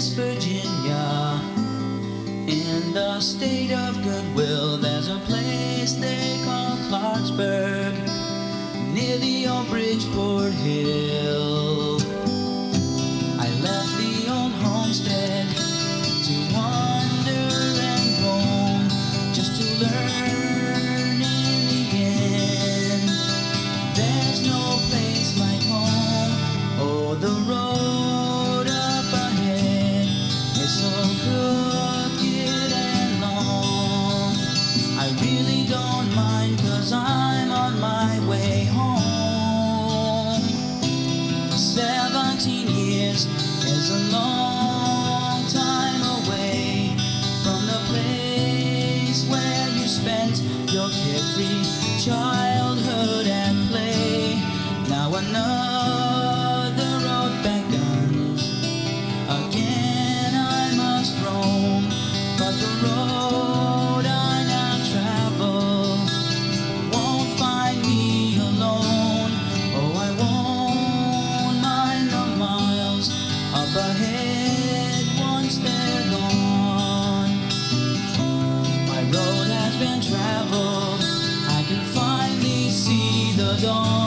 West Virginia. In the state of Goodwill, there's a place they call Clarksburg, near the old Bridgeport Hill. I left the old homestead to wander and roam, just to learn in the end. There's no place like home. Oh, the road up ahead is so crooked and long. I really don't mind, 'cause I'm on my way home. 17 years is a long time away from the place where you spent your carefree childhood and play. Now another road beckons, again I must roam, but the road I now travel won't find me alone. Oh, I won't mind the miles up ahead once they're gone. My road has been traveled, I can finally see the dawn.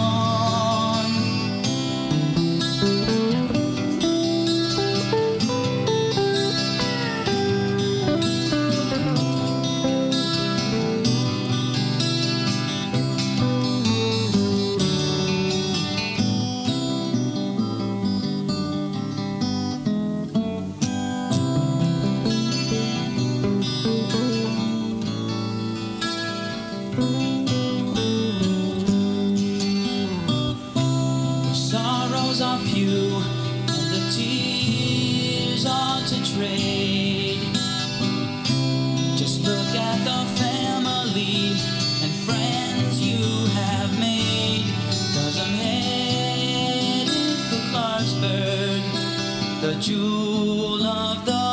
Are few and the tears are to trade. Just look at the family and friends you have made, 'cause I'm headed for Clarksburg, the jewel of the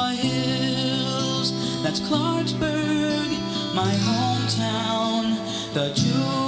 hills. That's Clarksburg, my hometown, the jewel